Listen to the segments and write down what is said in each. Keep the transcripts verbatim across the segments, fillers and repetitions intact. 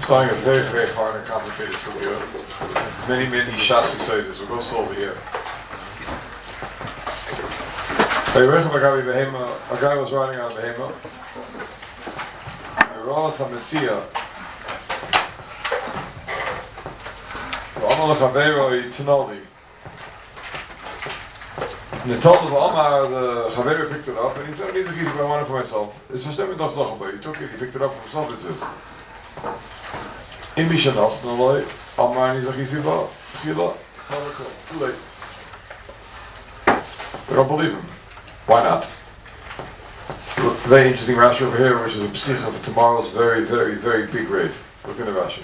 starting a very, very hard and complicated sugya. Many, many shasi say this. We'll go slow over here. A guy was riding on a behema. I wrote some mitzia. Omar lechaveiro Tinoli. And he told the Omar, the Chaveiro picked it up, and he said, "These are keys I wanted for myself. It's for Stem das noch about. He took it, he picked it up for himself. It says, "In Mishanas Noloi, Omar and Izach Yisiva, Chila, Chavako, too late." We don't believe him. Why not? Very interesting Rashi over here, which is a psicha for tomorrow's very, very, very big raid. Look at the Rashi.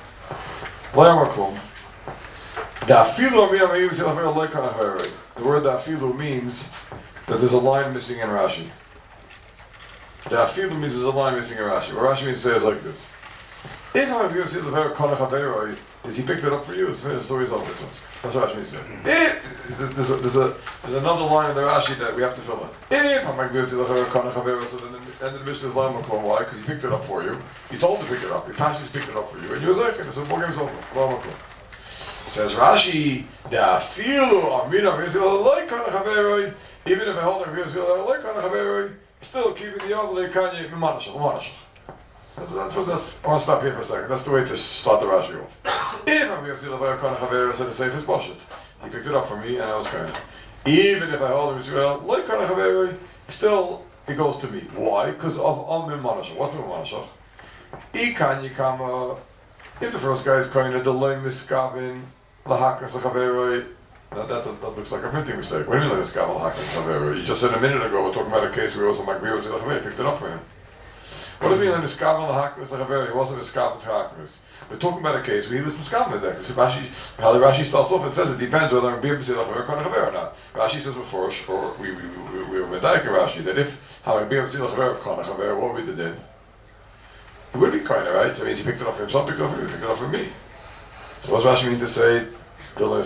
The word dafilu means that there's a line missing in Rashi. Dafilu means there's a line missing in Rashi. What Rashi means to say is like this. If is he picked it up for you? It's the story's over. That's what Rashi means to say. If there's a, there's a there's another line in the Rashi that we have to fill in. If I'm like so then the end of the Mishnah is line makon. Why? Because he picked it up for you. You told him to pick it up. Your Tashi's picked it up for you, and you was like, "It's a book game's over." Says Rashi, dafilu amina like kind of chaveroi. Even if I hold like like kind of chaveroi, still keeping the obli kanye mimanashach mimanashach. That's, that's, that's, I want to stop here for a second. That's the way to start the Rashi off. If I'm going to see the kind of chaveroi, so the safest bullshit. He picked it up for me, and I was kind of. Even if I hold him like kind of chaveroi, still it goes to me. Why? Because of amim mimanashach. What's mimanashach? Ikanye kama. If the first guy is kind of the loy miskavin. Lahakras chaveroi. That, that, that looks like a printing mistake. What do you mean miskavin lahakras chaveroi? You just said a minute ago we're talking about a case where it was like Magrios Chaveroi picked it up for him. What does it mean miskavin lahakras chaveroi? It wasn't miskavin lahakras. We're talking about a case where he was miskavin there. Because Rashi, how the Rashi starts off, it says it depends whether I'm being miskavin chaveroi or not. Rashi says before, or we we we, we were medayik Rashi that if how I'm being miskavin chaveroi, what would be the din? It would be kind of right. So it means he picked it up for himself, picked it up for me, picked it up for me. So what does Rashi mean to say? So the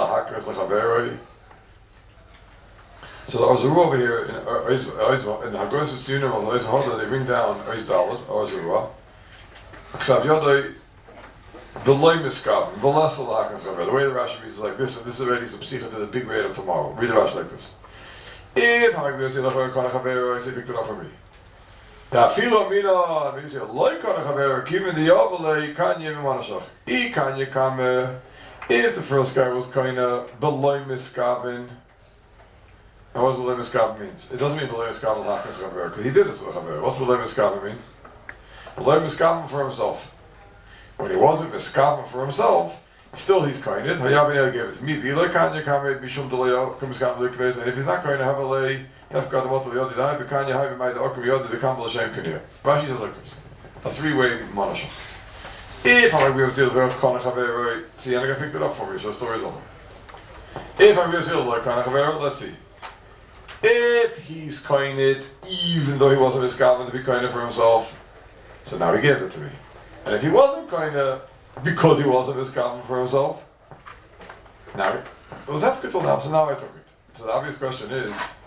Ozuru over here in in the Hagos Tzunim of Ozuru, they bring down Oz Dalet Ozuru. Except Yodai the loy miskavin, the less the lahakras chaveroi. The way the Rashi reads is like this, and this is already some psicha to the big raid of tomorrow. Read the Rashi like this. If Hagos Tzunim of Chaveroi, say picked it up for me. Da filo mina, means you like kind of chaveroi, even the obelei kanye mimanashach. I kanye kame. If the first guy was kind of beloy miskavin, and what does beloy miskavin means? It doesn't mean beloy miskavin lahakras chaveroi, because he did it for chaveroi. What's beloy miskavin mean? Beloy miskavin for himself. When he wasn't miskavin for himself, still he's kind of. Hayabin gave it to me. Beloy kanye kamed mishum delayo kumiskavin lekvez. And if he's not going to have a lay, have got the motto the yodi dai bekanya haybe made the okum yodi the kambal shem kanir. Rashi says like this: a three-way monashach. If I'm going to see the verb Kana Chaveroi, see, Yannick picked it up for me, so the story's over. If I'm going to see the like Kana Chaveroi, let's see. If he's kinded, even though he wasn't miskavin to be kinded for himself, so now he gave it to me. And if he wasn't kinded because he wasn't miskavin for himself, now it was hefka till now, so now I took it. So the obvious question is,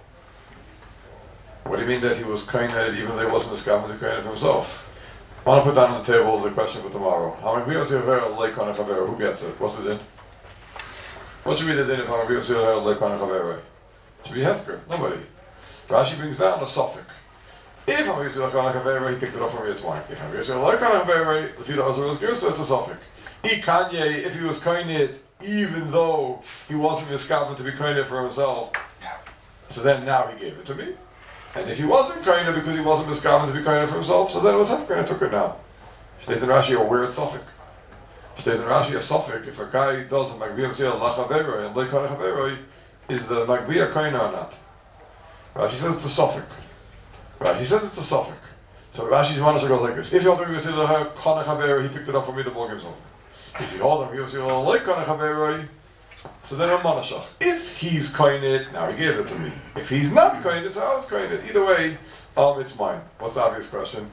what do you mean that he was kinded even though he wasn't miskavin to be kinded for himself? I want to put down on the table the question for tomorrow. How many people see a very lake on a chaveroi? Who gets it? What's the din? What should be the din if how many people see a very lake on a chaveroi? Should be hefker. Nobody. Rashi brings down a suffix. If how many see a lake on a chaveroi, he picked it up from me. It's mine. If how many see a lake on a chaveroi, the feet of Azarus Gersa, it's a suffix. I kanye, if he was kinded, even though he wasn't miskavin to be kinded for himself, so then now he gave it to me. And if he wasn't kind of because he wasn't miskavin to be kind of for himself, so then it was hefker and I took it now. State in Rashi a weird suffix. State in Rashi a suffix. If a guy does a magbiyah mitzvah lachaveroi and leikana chaveroi, is the magbiyah kind or not? Rashi says it's a suffix. Rashi says it's a suffix. So Rashi's manager goes like this: if you hold him mitzvah kana chaveroi, he picked it up for me. The ball game's over. If you hold him mitzvah leikana chaveroi, so then I'm manashach. If he's kinded, now he gave it to me. If he's not kinded, so I was kinded. Either way, um, it's mine. What's the obvious question?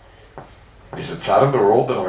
Is it sad in the world that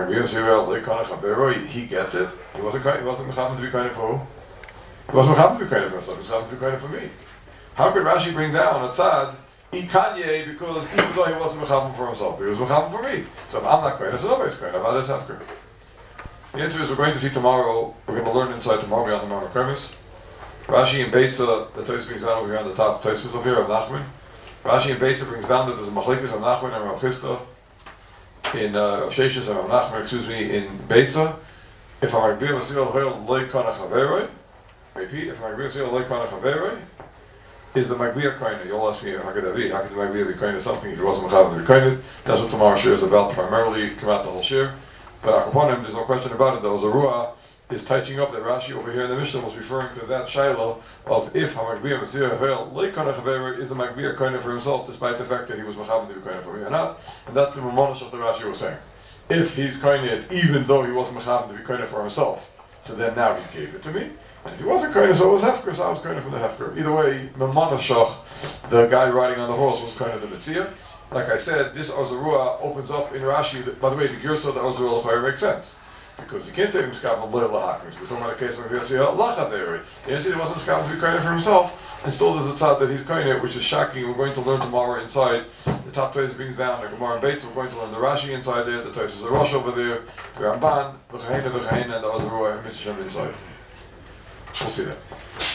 I'm he gets it? He wasn't kind, he wasn't mechaven to be kinded for who? He wasn't mechaven to be kinded for himself. He was mechaven to be kinded for me. How could Rashi bring down a tzad Ikanye, because even though he wasn't Mechavim for himself, he was Mechavim for me. So if I'm not Kohen, it's nobody's Kohen. Avad is Hefker. The answer is we're going to see tomorrow, we're going to learn inside tomorrow beyond the Mount of Kremis. Rashi and Beitza, the Toys brings down over here on the top, Toys is up here of Nachman. Rashi and Beitza brings down that there's a Machlekes of Nachman and Rav Chisda in uh, Sheshes and Rav Nachman, excuse me, in Beitza. If I'm Agbiya Masir al-Hoyel loy kana chaveroi, repeat, if I'm Agbiya Masir al loy kana chaveroi, is the Magbiya Koine. You'll ask me, how could that be? How could the Magbiya be Koine something if he wasn't Mechavim to be Koine? That's what tomorrow's shir is about, primarily, come out the whole shir. But Akaponim, there's no question about it, though. Zarua is touching up that Rashi over here in the Mishnah was referring to that Shiloh of if HaMagbiya Masir Havel Leikana Chaver is the Magbiya Koine for himself, despite the fact that he was Mechavim to be Koine for me or not. And that's the Mamonash of the Rashi was saying. If he's Koine, even though he wasn't Mechavim to be Koine for himself, so then now he gave it to me. And if he wasn't Koine, so it was Hefker, so I was Koine from the Hefker. Either way, Mamonash, the guy riding on the horse, was Koine the Mitzvah. Like I said, this Ozarua opens up in Rashi. By the way, the Girsa of the Ozarua L'chayr makes sense. Because you can't say Mishkav L'leil L'hakris. We're talking about a case of Yetzirah L'chaveri. The answer wasn't Mishkav to be Koine for himself, and still there's a tzad that he's Koine, which is shocking. We're going to learn tomorrow inside. The top Toys brings down the Gemara and Beitz. We're going to learn the Rashi inside there, the Toys is a Rosh over there, the Ramban, the Chahena, the Chahena, and the Ozarua and Mitzvah inside. We'll see that.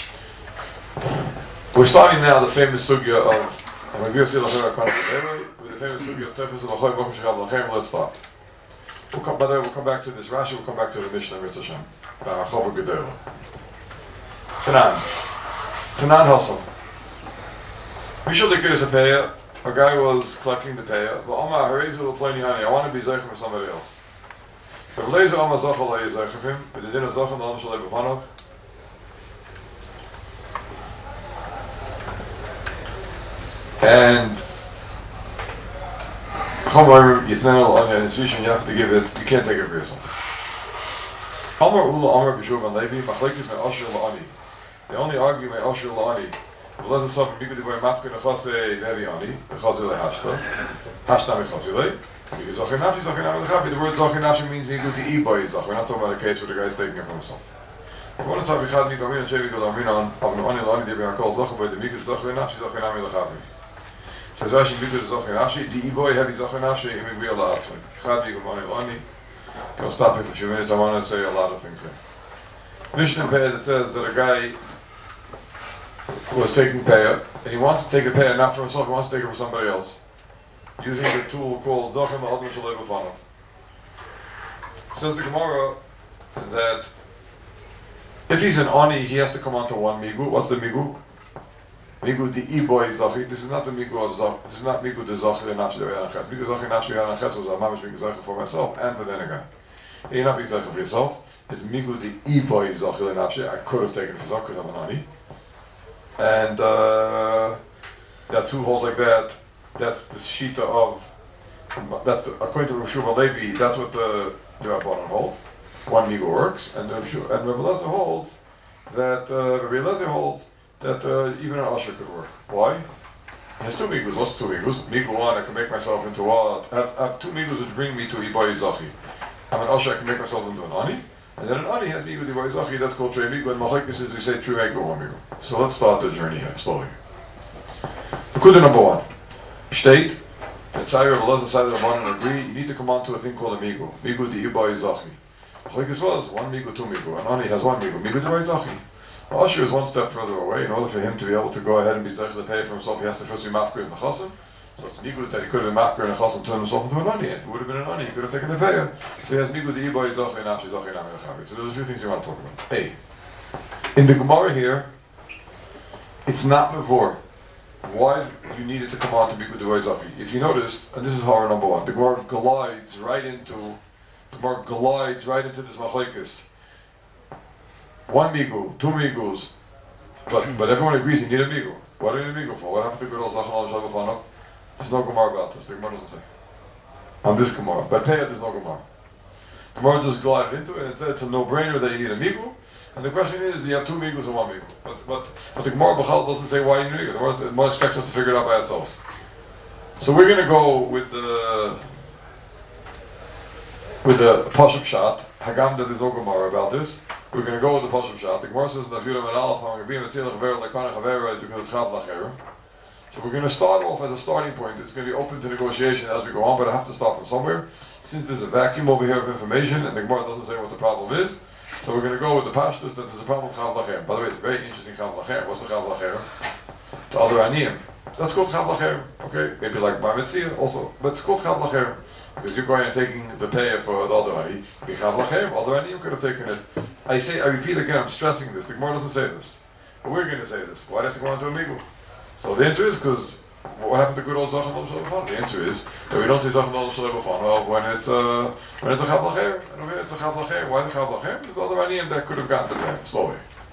We're starting now the famous sugya of with the famous sugya of Tefes of Achoy Bokum Shechab Lachem. Let's start. We'll come, by the way, we'll come back to this Rashi, we'll come back to the Mishnah Mitzvah Hashem. Ba'achov Gedolah. Tanan. Tanan Hassam. Mishal Dikir is a payer. A guy was collecting the payer. But Oma Harezu will play Nihani. I want to be Zeichen for somebody else. But Leza Oma Zachal Lay Zeichen him. But the din of Zachan, the Oma Shalei B'Panov. And Chomer Yitnel on his vision, you have to give it, you can't take it for yourself. Chomer Ula Omer B'Shuv and Levi, Machlekes Me Osher La'ani. They only argue Me Osher La'ani. The lesson saw from Bikud Diboy Mafkin Echase Vevi Ani, Echase Le Hashta, Hashta Echase Le, because Zachin Nafshi, Zachin Nafshi, Zachin The word Zachin Nafshi means Bikud Di Iboy Zach. We're not talking about a case where the guy's taking it from himself. One is Abichad Nik Amin and Shevi Gul Amin on Avon Ani La'ani Dibi HaKol Zachin Boy Demikus Zachin Nafshi, Zachin Ami Lechavi. Says Rashi, Bikud Zachin Nafshi, Di Iboy Heavy Zachin Nafshi, Imi Gui Allah Atzman. Chad Nik Amin La'ani. I'll stop here for a few minutes, I want to say a lot of things there. Mishnah Peh that says that a guy was taking payah, and he wants to take the payah not for himself, he wants to take it for somebody else, using the tool called Zachem Ha'adma Shalei B'Fanav. Says the Gemara that if he's an Ani, he has to come onto one Migu. What's the Migu? Migu the Iboy Zachi. This is not the Migu of Zach. This is not Migu the Zachi and Nafshi Anachas. Migu Zachi Nafshi Anachas was a mamish being Zachi for myself and for the other guy. You're not being Zachi for yourself. It's Migu the Iboy Zachi and Nafshi. I could have taken it for Zach because I'm an Ani. And uh, that's who holds like that. That's the shita of. That's the, according to Rav Shua Levi. That's what the the Rabbanon hold. One migu works, and Rav Shua, and Rav Elazar holds that uh, Rav Elazar holds that uh, even an usher could work. Why? He has two migus. What's two migus? Migu one, I can make myself into what? I have, I have two migus which bring me to Ibai Zachi. I'm an usher, I can make myself into an ani. And then an ani has migu Ibai Zachi. That's called trei migu. And Machlekes is we say true migu one migu. So let's start the journey here slowly. Kuda number one. State that Tzayir of Elazar side of the one and agree. You need to come on to a thing called a migu. Migu the Ibai Zachi. Machlekes was one migu, two migu. An ani has one migu. Migu Ibai Zachi. The usher is one step further away. In order for him to be able to go ahead and be Zech to pay for himself, he has to first be mafkir as Nechasim. So it's migu that he could have been mafkir and Nechasim turned himself into an ani. If it would have been an ani, he could have taken the payah. So he has migu the Ibai Zachi and Nafshi Zachi and Ami Lechavi. So there's a few things you want to talk about. A. In the Gemara here, it's not before. Why you needed to come on to migu the Ibai Zachi? If you noticed, and this is horror number one, the Gemara glides right into the Gemara glides right into this machlekes. One migu, two migus, but but everyone agrees you need a migu. What do you need a migu for? What happened to Gedol Zachan Al Shal B'Fanav? There's no Gemara about this. The Gemara doesn't say. On this Gemara, but Peyah there's no Gemara. Gemara just glided into it and said it's a no-brainer that you need a migu. And the question is, do you have two migus or one migu? But but but the Gemara B'chal doesn't say why you need a migu. The Gemara, the Gemara expects us to figure it out by ourselves. So we're going to go with the with the Pashup Shat. Hagam that there's no Gemara about this. We're going to go with the Pashup Shat. The Gemara says in the Afyurim and Aleph, I'm going to be in the Tzilach Chaver, Lekana Chaver, is because it's Chav Lacher. So we're going to start off as a starting point. It's going to be open to negotiation as we go on, but I have to start from somewhere. Since there's a vacuum over here of information, and the Gemara doesn't say what the problem is, so we're going to go with the pashtus that there's a problem with Chav Lacher. By the way, it's a very interesting Chav Lacher. What's the Chav Lacher? The other Aniyim. That's called Chav Lacher. Okay, maybe like Bar Mitzvah also, but it's called Chav Lacher because you're going and taking the pay for the other Ani. Chav Lacher, other Aniyim could have taken it. I say, I repeat again, I'm stressing this. The Gemara doesn't say this, but we're going to say this. Why do you have to go on to a Migul? So the answer is because what happened to good old Zachan Olam Shalom? The answer is that we don't say Zachan Olam Shalom well when it's a when it's a Chav Lacher. And over here it's a Chav Lacher. Why the Chav Lacher? Because other Aniyim that could have gotten to them slowly.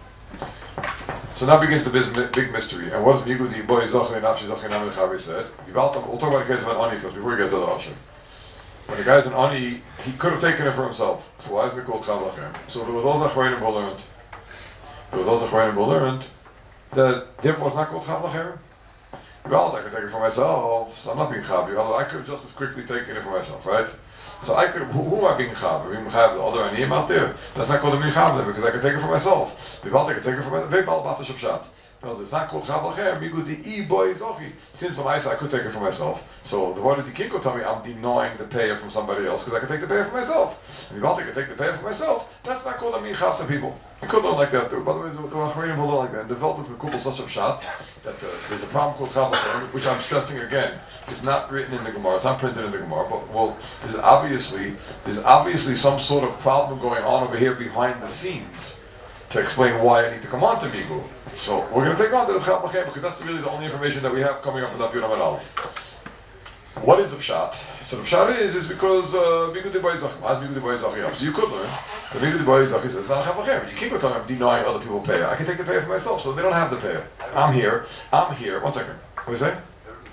So now begins the big, big mystery. And what does Migul Di Boy Zachan Nafshi Zachan Amir Chavi said? We'll talk about the case of an Ani first before we get to the Asher. When the guy's an Ani, he could have taken it for himself. So why is it called Chav Lacher? So there were those Achronim who learned. There were those Achronim who learned that therefore it's not called Chav Lacher. Well, I could take it for myself, so I'm not being Chav. I could have just as quickly taken it for myself, right? So I could, who, who am I being Chav? I'm being Chav the other Aniyim out there. That's not called a being Chav then, because I could take it for myself. Well, I could take it for myself. Very bal bata shapshat. It's not called Chav Lacher. Migul di I boy zochi. Since from Isa I could take it for myself. So the word of the Kinko tell me I'm denying the payer from somebody else because I could take the payer for myself. If I could take the payer for myself, that's not called a being Chav to people. You could learn like that too. By the way, the Achronim will learn like that. And developed it with Kubal such a shot that uh, there's a problem called Chav Lacher, which I'm stressing again. It's not written in the Gemara. It's not printed in the Gemara. But well, there's obviously there's obviously some sort of problem going on over here behind the scenes to explain why I need to come on to Migul. So we're going to take on to the Chav Lacher because that's really the only information that we have coming up in Daf Yud Amud Aleph. What is the pshat? So the pshat is is because Migul di Boy Zachim. How's Migul di Boy Zachim? So you could learn the Migul di Boy Zachim says it's not a Chav Lacher. You can't go tell me I'm denying other people pay. I can take the pay for myself, so they don't have the pay. I'm here. I'm here. One second. What do you say?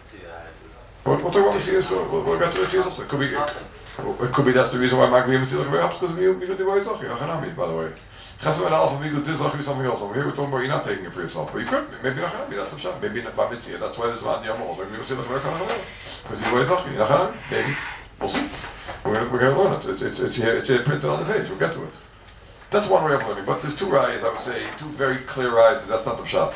What what do you want me to see? So what got to see also? It could be. It could be that's the reason why Magvi Mitzilach helps because of Migul di Boy Zachim. By the way. Chesed and Alpha Migul di Zachim is something else. Over here we're talking about you're not taking it for yourself, but you could. Maybe not Hanami. That's the pshat. Maybe not Mitzilach. That's why there's Van Yamol. Maybe we'll see the because di Boy Zachim. Not Hanami. Maybe. We'll see. We're gonna, we're going to learn it. It's, it's, it's, here, it's here printed on the page. We'll get to it. That's one way of learning. But there's two rayas, I would say, two very clear rayas that that's not the pshat.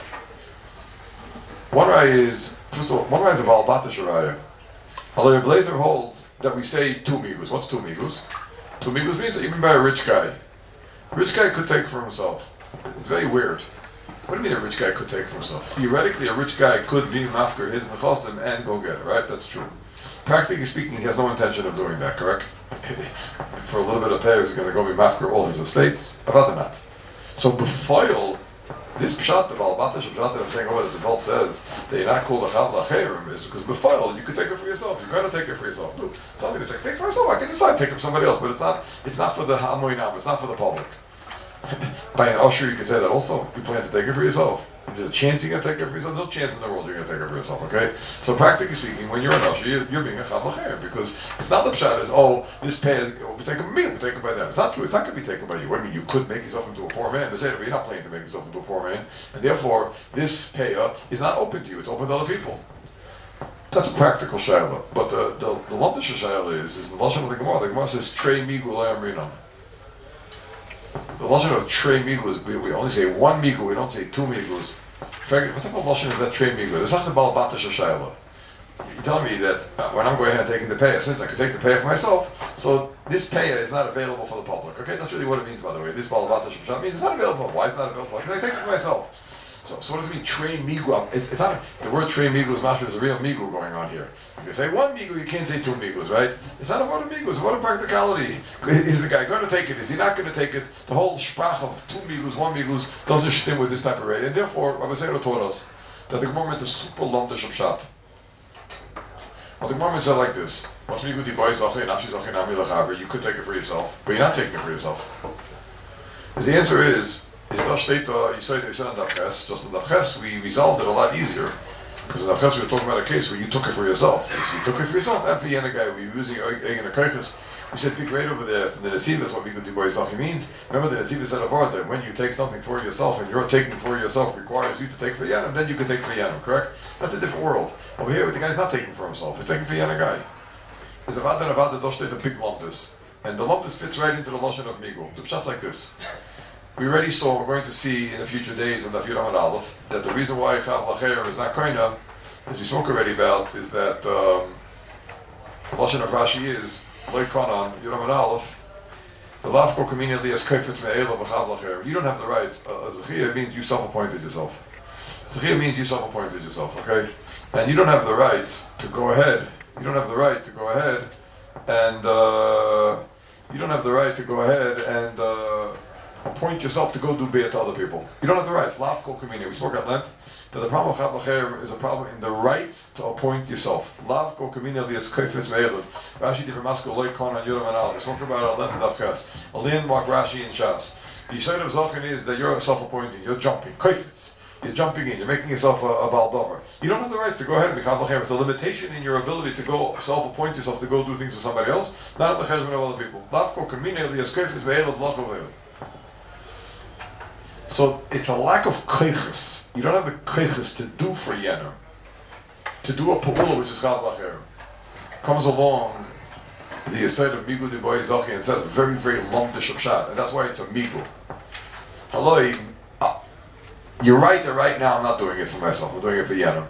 One raya is, first of all, one raya is a Baal Batish raya. Although Blazer holds that we say two migus. What's two migus? Two migus means even by a rich guy. A rich guy could take for himself. It's very weird. What do you mean a rich guy could take for himself? Theoretically, a rich guy could be mafker his nechasim and go get it, right? That's true. Practically speaking, he has no intention of doing that, correct? For a little bit of pay, he's going to go be mafker all his estates. About the not. So, before this pshat, the Baal Batish pshat that I'm saying, oh, the Baal says that you're not called a Chav Lacherim is because before you could take it for yourself. You've got to take it for yourself. Look, something to take, take for yourself. I can decide to take it for somebody else, but it's not. It's not for the Hamoinam. It's not for the public. By an usher, you can say that also. You plan to take it for yourself. There's a chance you're going to take it for yourself. There's no chance in the world you're going to take it for yourself, okay? So practically speaking, when you're an usher, you're, you're being a Chav Lacher because it's not the pshat is, oh, this pay is oh, taken by me, we'll take it by them. It's not true. It's not going to be taken by you. What do you mean? You could make yourself into a poor man. But you're not planning to make yourself into a poor man. And therefore, this payer is not open to you. It's open to other people. That's a practical shayla. But the, the, the lumpish shayla is, is the Lashon of the Gemara. The Gemara says, Trey Migul Amrinam. The Lashon of Trey Migul is, we, we only say one Migul, we don't say two Miguls. What type of Lashon is that Trey Migul? It's not the Baal Batish shayla. You're telling me that uh, when I'm going ahead and taking the pay, since I could take the pay for myself, so this pay is not available for the public. Okay, that's really what it means, by the way. This Baal Batish shayla means it's not available. Why is it not available? Because I take it for myself. So, so what does it mean, Trey Migul? It's, it's not, the word Trey Migul is not, there's a real Migul going on here. You can say one Migul, you can't say two Miguls, right? It's not about a Migul, it's about a practicality. Is the guy going to take it? Is he not going to take it? The whole sprach of two Miguls, one Miguls doesn't stem with this type of rate. And therefore, Rabbi Seiro taught us that the Gemara meant a super lumdish of pshat. Well, the Gemara said like this: you could take it for yourself, but you're not taking it for yourself. Because the answer is, is das steht da, you say, you said on Daf just on Daf we resolved it a lot easier. Because in Daf we were talking about a case where you took it for yourself. So you took it for yourself, and for the other guy, we were using egg in a kirchus. We said, pick right over there from the Nesivas, what Migul di Boy Zachim means. Remember the Nesivas said about that when you take something for yourself, and you're taking for yourself requires you to take for Yanim, then you can take for Yanim, correct? That's a different world. Over here, the guy's not taking for himself, he's taking for Yanim guy. There's a Vada and a Vada Doshte, the big lumpus. And the lumpus fits right into the Lashon of Migul. The pshat's like this. We already saw, we're going to see in the future days in Daf Yud Amud Aleph, that the reason why Chav Lacher is not Koina as we spoke already about, is that um, the Lashon of Rashi is Loi Kanan Yudam and Aleph. The Lafko Kamini Elias Kefetz Me'ela V'Chav Lacher. You don't have the rights. Uh, Zechia means you self-appointed yourself. Zechia means you self-appointed yourself. Okay, and you don't have the rights to go ahead. You don't have the right to go ahead and uh, you don't have the right to go ahead and uh, appoint yourself to go do biyah to other people. You don't have the rights. Lav kol kamini. We spoke at length that the problem of Chav Lacher is a problem in the rights to appoint yourself. Lav kol kamini alias kofetz me'elav. Rashi did Ramasko loy kon on Yudam and Aleph. We spoke about it at length at Avches. A landmark Rashi in Shas. The side of Zachin is that you're self-appointing. You're jumping. Kofetz. You're jumping in. You're making yourself a, a baldover. You don't have the rights to go ahead and be Chav Lacher. It's a limitation in your ability to go self-appoint yourself to go do things for somebody else, not in the cheshbon of other people. Lav kol kamini alias kofetz me'elav l'chav le'elav. So it's a lack of koiches. You don't have the koiches to do for Yener, to do a pa'ula which is Chav Lacher. Comes along the aside of Migu de Boy Zachi and says very, very long dish of shot, and that's why it's a Migu. Hello, uh, you're right that right now I'm not doing it for myself, I'm doing it for Yener.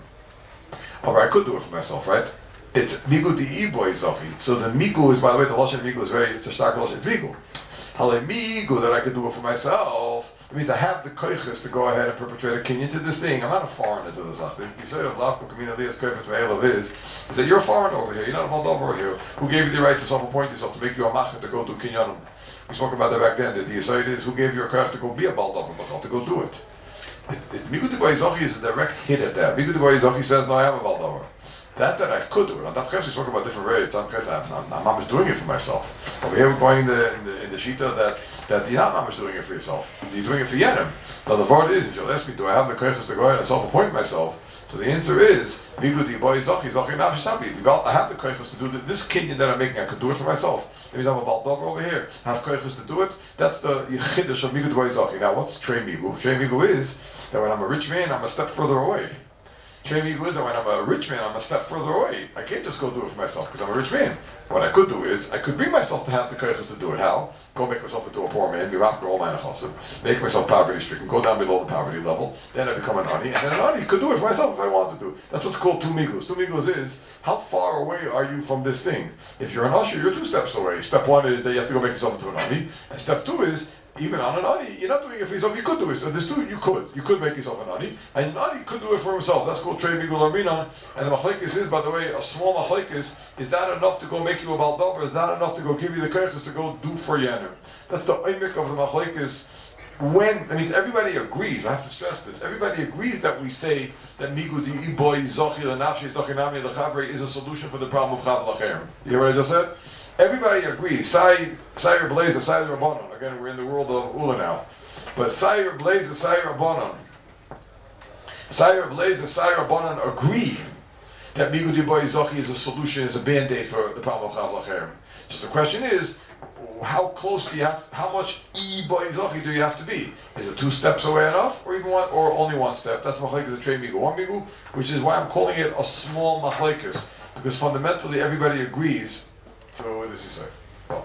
Or I could do it for myself, right? It's Migu de Boy Zachi. So the Migu is, by the way, the Lashon Migu is very, it's a stark Lashon, it's Migu. Hello, Migu that I could do it for myself. It means I have the koiches to go ahead and perpetrate a kinyan to this thing. I'm not a foreigner to this. The side of Lafko Kamina Lias Koifetz Me'elav is, is that you're a foreigner over here. You're not a Moldova over here. Who gave you the right to self-appoint yourself, to make you a machet to go do kinyanim? We spoke about that back then. That the side is, who gave you a koich to go be a Moldova, to go do it? Migu de Boizachi is a direct hit at that. Migu de Boizachi says, no, I am a Moldova. That that I could do it. On that case, we spoke about different rates. On that I'm, I'm, I'm not just doing it for myself. Over here, we're going in the in the, in the shita that that you're not mamish doing it for yourself. You're doing it for Yenim. Now the word is, if you'll ask me, do I have the koiches to go ahead and self-appoint myself? So the answer is, migu di boy zachi zachi nafesh sabi. I have the koiches to do this kinyan that I'm making. I could do it for myself. That means I'm a baldover over here. I have koiches to do it. That's the yichidush of migu di boy zachi. Now what's trei migu? Trei migu is that when I'm a rich man, I'm a step further away. Trei migu is that when I'm a rich man, I'm a step further away. I can't just go do it for myself because I'm a rich man. What I could do is, I could bring myself to have the koiches to do it. How? Go make myself into a poor man, be rock all my nechasim, make myself poverty stricken, go down below the poverty level, then I become an ani, and then an ani could do it for myself if I wanted to. That's what's called two migus. Two migus is, how far away are you from this thing? If you're an usher, you're two steps away. Step one is that you have to go make yourself into an ani, and step two is, even on an ani, you're not doing it for yourself, you could do it. So this two, you could. You could make yourself an ani, and an ani could do it for himself. That's called trei migul arminan, and the machlekes is, by the way, a small machlekes, is that enough to go make you a baldover? Is that enough to go give you the koiches to go do for Yenim? That's the oimik of the machlekes. When, I mean, everybody agrees, I have to stress this, everybody agrees that we say that migu di iboy zochi lenafshi zochinami lechavre is a solution for the problem of chav lacher. You hear what I just said? Everybody agrees. Sai Sayer Blazer, Sayer Rabbanon. Again, we're in the world of Ula now. But Sayer Blazer, Sayer Rabbanon. Sayer Blazer, Sayer Rabbanon agree that Migu di Boy Zochi is a solution, is a band-aid for the problem of Chav Lacher. Just the question is, how close do you have, to, how much E Boy Zochi do you have to be? Is it two steps away enough, or even one, or only one step? That's Machlekes a Trei Migu, one Migu, which is why I'm calling it a small Machlekes, because fundamentally everybody agrees. So what does he say? Oh.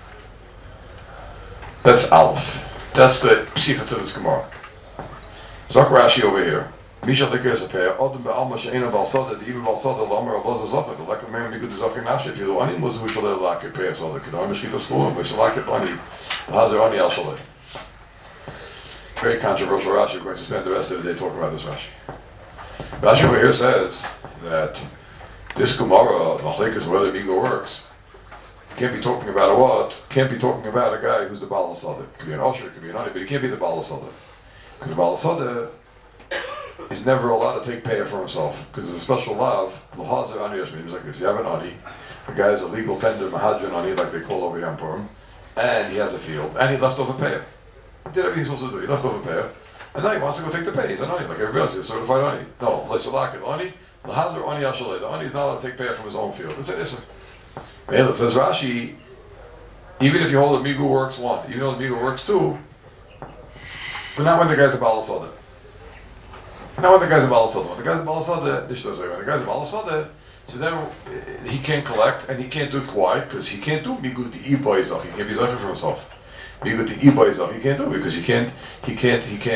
That's Aleph. That's the psika to this Gemara. Zok Rashi over here. Misha Likir is a pair. Odom be'alma she'ena balsada, the even balsada l'amar of Loza Zafad, the lekam me'em migud zafir nafshi, if you do ani muzu shalei l'akir pair, so the kedar meshkita school, but shalakir ani, l'hazer ani al shalei. Very controversial Rashi. We're going to spend the rest of the day talking about this Rashi. Rashi over here says that this Gemara, machlekes whether Migo works, can't be talking about a what? Can't be talking about a guy who's the Baal HaSadah. It could be an Osher, it could be an Ani, but he can't be the Baal HaSadah. Because the Baal HaSadah is never allowed to take payah for himself. Because there's a special law, L'hazer Ani Yashmin, like this. You have an Ani, the guy is a legal tender, Mahadran Ani, like they call over Yom Purim, and he has a field, and he left over payah. He did everything he's supposed to do. He left over payah, and now he wants to go take the payah. He's an Ani, like everybody else. He's a certified Ani. No, L'salakit Ani, L'hazer Ani Yashalei. The Ani is not allowed to take payah from his own field. It's an Issa. It says Rashi, even if you hold that Migu works one, even though the Migu works two, but not when the guy's a Baal HaSadah. Not when the guy's a Baal HaSadah. When the guy's a Baal HaSadah, this does say, when the guy's a Baal HaSadah, so then he can't collect, and he can't do it. Why? Because he can't do Migu di Iboy Zach. He can't be Zach for himself. Migu di Iboy Zach. He can't do it because he can't, he can't, he can't,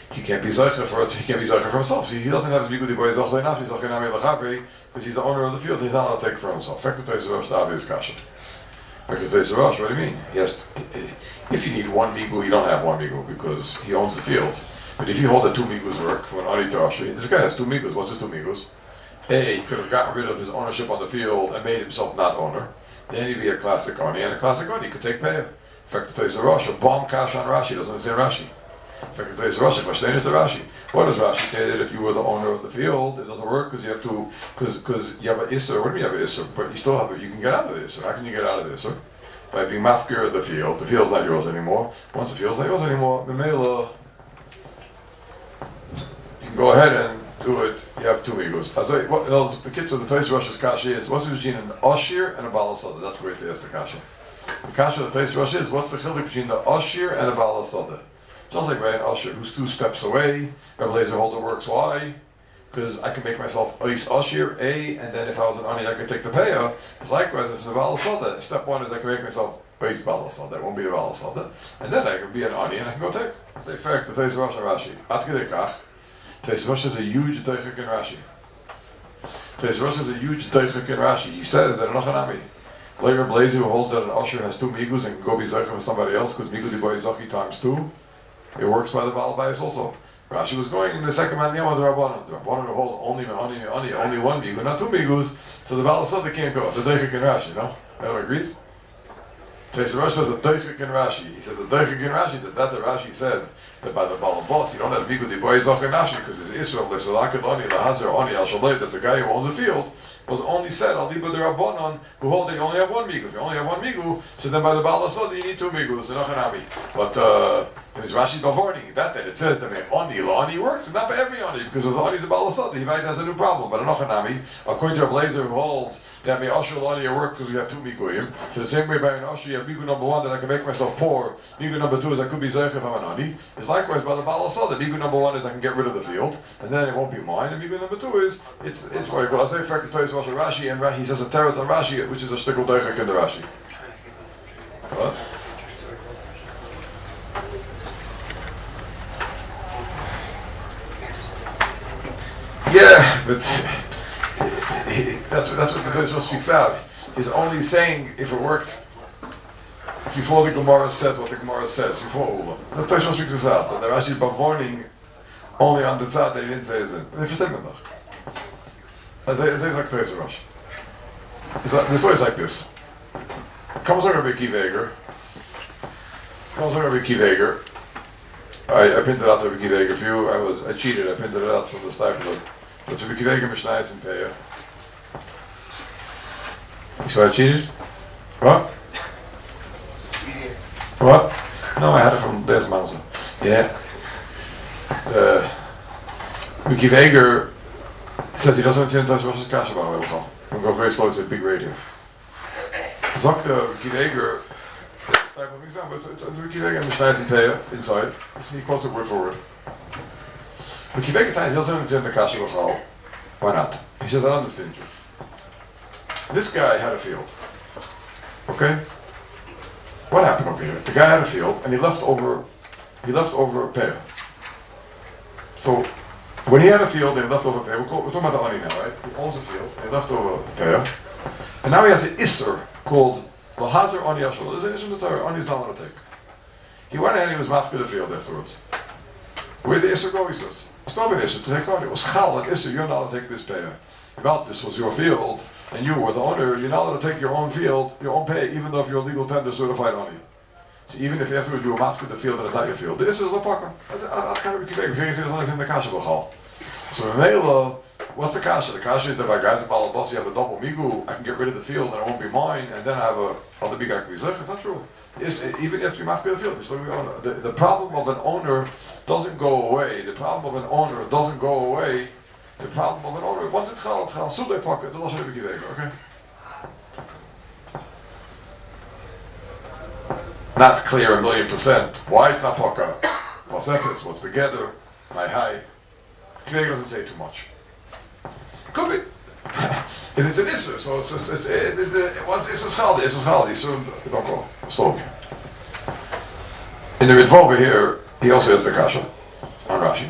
he can't be Zeicha for it, he can't be Zeicha for himself. See, he doesn't have his Migudi Boy Zachle Nafshi, Zachle Nami Lachavri, because he's the owner of the field, he's not allowed to take it for himself. Fact the Teis Rosh, the obvious kasha. Fact the Teis Rosh, what do you mean? He has to, if you need one Migu, you don't have one Migu, because he owns the field. But if you hold that two Migus work, from an Ani to Ashri, this guy has two Migus, what's his two Migus? A, he could have gotten rid of his ownership on the field and made himself not owner. Then he'd be a classic Ani, and a classic Ani could take pay. In fact, the Teis Rosh, a bomb kash on Rashi, doesn't understand Rashi. In fact, the Teis Rosh, question is the Rashi. What does Rashi say that if you were the owner of the field, it doesn't work because you have to, because because you have an Isser. What do you mean you have an Isser? But you still have it. You can get out of the Isser. How can you get out of the Isser? By being mafkir of the field. The field's not yours anymore. Once the field's not yours anymore, the Mela, you can go ahead and do it. You have two egos. As I, what, the kids of the Teis Rosh's kasha is what's between an Oshir and a Balasada? That's the way to ask the kasha. The kasha of the Teis Rosh is what's the chiluk between the Oshir and a Balasada? Sounds like by an Oshir who's two steps away. Rabbi Lezer holds it works. Why? Because I can make myself Ois Oshir A, and then if I was an Ani, I could take the Peah. It's likewise if the Balasada. Step one is I can make myself Ois Balasada. It won't be a Balasada, and then I can be an Ani and I can go take. Say fair. The Teis Rosh and Rashi. At Gedekach. Teis Rosh is a huge deichik in Rashi. Teis Rosh is a huge deichik in Rashi. He says that an Ochanami, later Blazer who holds that an Usher has two migus and can go be zeicha with somebody else because migu di boy zachi times two, it works by the Baal Bayis also. Rashi was going in the second man the Yom of the Rabbanon. The Rabbanon who hold only only only only one migu, not two migus, so the Baal Sada can't go. The deichik in Rashi, no? Everyone agrees? Teis Rosh says a deichik in Rashi. He said the deichik in Rashi that that the Rashi said that by the Baal Boss you don't have migu di boy zachi nashi because it's Israel lesalakad oni lahazer oni al shalei that the guy who owns the field was only said al liba the Rabbanon who hold that you only have one migu. If you only have one migu, so then by the Baal Sada you need two migus. But uh, it was Rashi's warning that that it says that oni la oni works, not for every oni because if the oni is a Baal Sada he might has a new problem. But anochanami, according to a Blazer who holds that may usher oni work because we have two miguim. So the same way by an usher you have migu number one that I can make myself poor. Migu number two is I could be zeich if I'm an oni. It's likewise by the Baal Sada. Migu number one is I can get rid of the field and then it won't be mine. And migu number two is it's it's what I call I say fact to tell you Rashi and Rashi, he says a teretz on Rashi which is a shtickle deichik in the Rashi. What? Yeah, but that's, that's what the Teis speaks out. He's only saying if it works before the Gemara said what the Gemara says, before Ula. The Teis speaks this out, but the Rashi is warning only on the tzad that he didn't say it. But if you think about it, it's like Teis Rosh. This way is like this. Comes on Rabbi Akiva Eiger. Comes on Rabbi Akiva Eiger. I, I printed out the Rabbi Akiva Eiger for you. I was I cheated. I printed it out from the stipend. It's Rabbi Akiva Eiger Mishnayos in Peah. So I cheated? What? What? No, I had it from Des Mauser. Yeah. Uh, Rabbi Akiva Eiger says he doesn't understand Teis Rosh's kasha about it. I'm going very slow, it's a big radio. Zokta Akiva Eiger, type of example, it's Akiva Eiger and Mishnayos in Peah inside. He quotes it word for word. Akiva Eiger times he doesn't understand the kasha b'chal. Why not? He says, I don't understand you. This guy had a field. Okay? What happened over here? The guy had a field and he left over he left over a Peah. So when he had a field and he left over a Peah, we're, call, we're talking about the Ani now, right? He owns a field and he left over a Peah. And now he has an Isser called Lahazer Ani Yashal. There's an Isser in the Torah, Ani is not allowed to take. He went ahead and he was mafkir the field afterwards. Where did the Isser go, he says? It's not an Isser to take Ani. It was Chal, an Isser, you're not allowed to take this Peah. About this was your field, and you were the owner, you're not allowed to take your own field, your own pay, even though if you're a legal tender certified Ani. So even if afterwards you were mafkir the field and it's not your field, the Isser is a pakka. That's kind of a kivek. If you say there's in the kasha b'chal. So in Mela, what's the kasha? The kasha is that by guys at Balabas, you have a double migu, I can get rid of the field and it won't be mine, and then I have a other big I can be zech. It's not true. It's, even if you mafkir the field, you still be owner. The, the problem of an owner doesn't go away. The problem of an owner doesn't go away. The problem of an owner, once it's chal, it's chal, so they pocket, it's also a kivek, okay? Not clear a million percent. Why it's not pocket? What's efforts? What's together? My high. Kivek doesn't say too much. Could be. If it's an Isser, so it's it's it's it, it, it, once it's a Chaldi, it's a Chaldi, so it don't go slowly. In the Ritva over here, he also has the kasha on Rashi.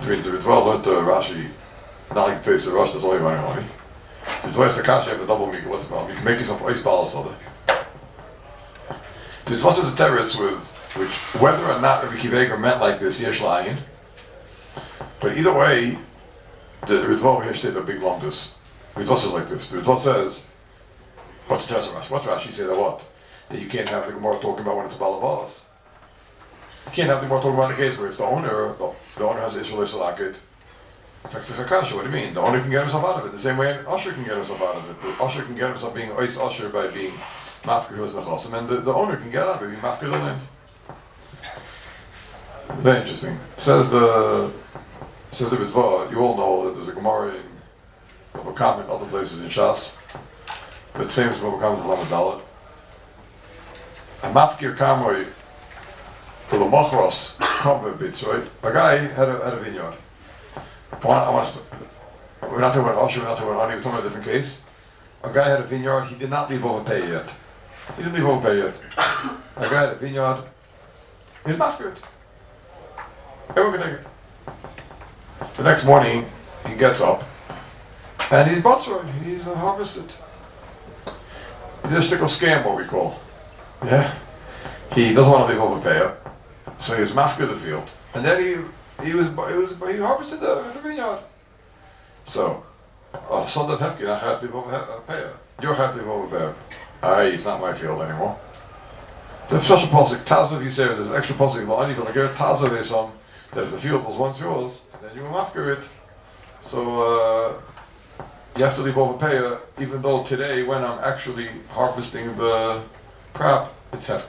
The Ritva learned uh, Rashi, not like the place of Rosh, that's only running money. The Ritva is the Kash, you have a double meat, what's the problem? You can make yourself ice balls of it. The Ritva is a teretz with, which, whether or not Rabbi Akiva Eiger meant like this, Yesh La'ayin, but either way, the Ritva over here stated a big lumdus. The Ritva says like this. The Ritva says, what's the Rashi? What's Rashi say that what? That you can't have the Gemara talking about when it's a balavas. You can't have the Gemara talking about in a case where it's the owner, the, the owner has an Israel Salakit. In fact, it's Hakasha, what do you mean? The owner can get himself out of it. The same way an usher can get himself out of it. The usher can get himself being Ois usher by being Mafkir who's Nechasim, and the, the owner can get out by being Mafkir the land. Very interesting. Says the says the Ritva, you all know that there's a Gemara in Babakam and other places in Shas. But it's famous Babakam is Lamed Dalet. A Mafkir Kamoi to the Machros Kamoi bits, right? A guy had a had a vineyard. I want, I want to, we're not talking about Osher, we're not talking about Ani, we're talking about a different case. A guy had a vineyard, he did not leave overpay yet. He didn't leave overpay yet. A guy had a vineyard, he's Mafkir. Everyone can take it. The next morning, he gets up, and he's Batzroy, he's uh, harvested. He did a stickle scam, what we call. Yeah? He doesn't want to leave overpay, so he's Mafkir the field. And then he he was he was he harvested the, the vineyard. So, oh, son of Hefkin, I have to leave overpay. You have to leave overpay. Aye, it's not my field anymore. So if such a posik, Tazov, you say there's an extra posik, but I need to get Tazov is some. That if the field was once yours, then you will mafkir it. So uh, you have to leave overpay, even though today, when I'm actually harvesting the crop, it's hefker.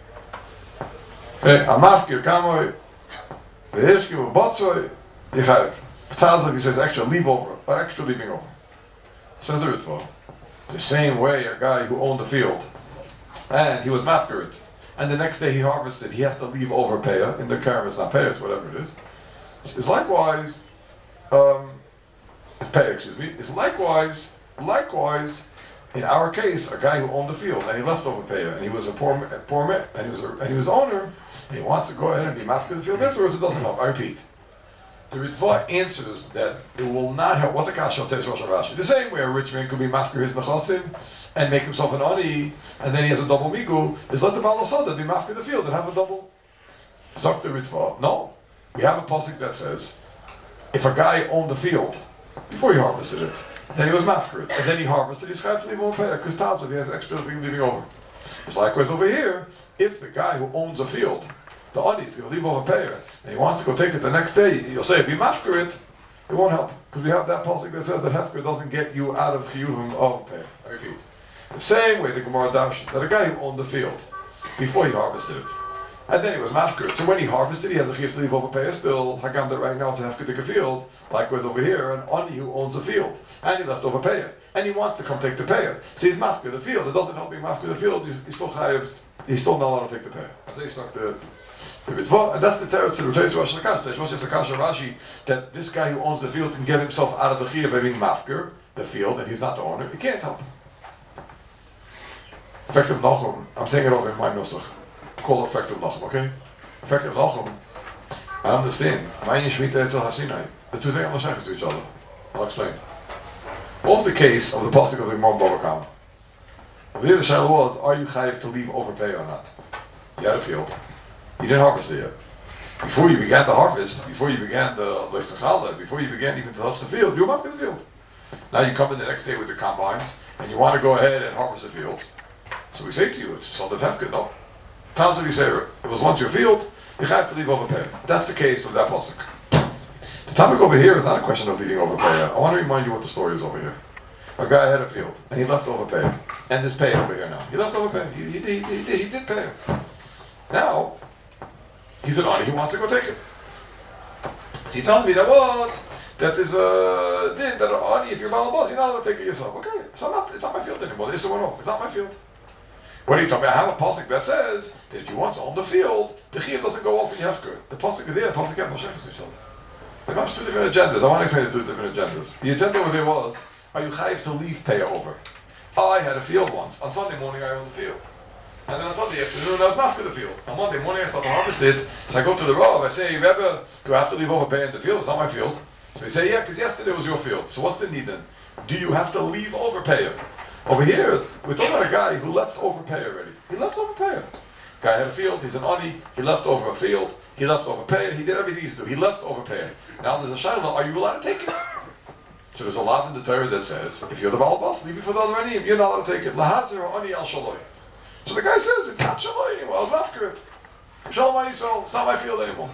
Okay, I'm mafkir kamoy, v'hishki v'botzoy, yichayev. Tazov, he says, extra leave over, or extra leaving over. Says the Ritva. The same way a guy who owned the field, and he was mafkir it, and the next day he harvested, he has to leave over payah, in the karam it's not payah, it's whatever it is. It's likewise, um, it's payah, excuse me, it's likewise, likewise, in our case, a guy who owned the field, and he left over payah, and he was a poor, a poor man, and he was a, and he was owner, and he wants to go ahead and be mafkir the field afterwards, it doesn't help. I repeat. The Ritva answers that it will not help. What's a kasha on Teres Rosh Rashi? The same way a rich man could be mafkir his nechasim and make himself an ani, and then he has a double migu, is let the Baal Asada be mafkir the field and have a double. Zok the Ritva. No. We have a pasuk that says, if a guy owned the field before he harvested it, then he was mafkir it, and then he harvested, he's got to leave over payah, because Tazva, he has extra thing leaving over. It's likewise over here, if the guy who owns a field, the ani is going to leave over payah, and he wants to go take it the next day, you'll say, be mafkir it, it won't help. Because we have that pasuk that says that hefker doesn't get you out of chiyuvim of payah. I repeat. The same way the Gemara dashes, that a guy who owned the field, before he harvested it, and then he was mafkir it. So when he harvested, he has a chiyuv to leave over payah still, hagam that right now it's a hefker field, likewise over here, an ani who owns a field, and he left over payah, and he wants to come take the payah. So he's mafkir the field, it doesn't help being mafkir the field, he's, he's still chayiv, he's still not allowed to take the payah. So he's not the And that's the teretz of Rosh Hashanah. Rosh Hashanah Rashi that this guy who owns the field can get himself out of the chiyuv by being mafkir the field, and he's not the owner. He can't help him. Effective Nachum. I'm saying it over in my nusach. Call it effective Nachum, okay? Effective Nachum. I understand. Ma'ayin Shmita Etzel Hasinai. The two things are not to each other. I'll explain. What was the case of the pasuk of the Gemara Bava Kama? Over here the shaila was: are you chayiv to leave overpay or not? You had a field. You didn't harvest it yet. Before you began the harvest, before you began the leisachala, before you began even to touch the field, you were not in the field. Now you come in the next day with the combines, and you want to go ahead and harvest the fields. So we say to you, it's son of hefker, no. Taz we say, it was once your field, you have to leave over pay. That's the case of that pasuk. The topic over here is not a question of leaving over pay. I want to remind you what the story is over here. A guy had a field, and he left over pay. And there's pay over here now. He left over pay. He, he, he, he, he, he did pay. Now, he's an ani, he wants to go take it. So you tell me that what? That is a din, that an ani, if you're balabas, you're not allowed to take it yourself. Okay, so I'm not, it's not my field anymore. The issue went off. It's not my field. What are you talking about? I have a pasuk that says that if you want to own the field, the chiyuv doesn't go off in Hefker. The pasuk is there, the pasuk can't shechus each other. There are two different agendas. I want to explain the two different agendas. The agenda over there was, are you chayiv to leave pay over? I had a field once. On Sunday morning I owned the field. And then on Sunday afternoon, I was mafka the field. On Monday morning, I start to harvest it. So I go to the Rav, I say, Rebbe, do I have to leave over pay in the field? It's not my field. So he say, yeah, because yesterday was your field. So what's the need then? Do you have to leave over pay? Over here, we're talking about a guy who left over pay already. He left over pay. Guy had a field, he's an ani, he left over a field, he left over pay, he did everything he's do. He left over pay. Now there's a shayla, are you allowed to take it? So there's a lot in the Torah that says, if you're the Baal Bas, leave it for the other aniyim, you're not allowed to take it. Lahazer ani al shaloi. So the guy says, it's not shaloi anymore, I was mafker it. Shalom Yisrael, it's not my field anymore.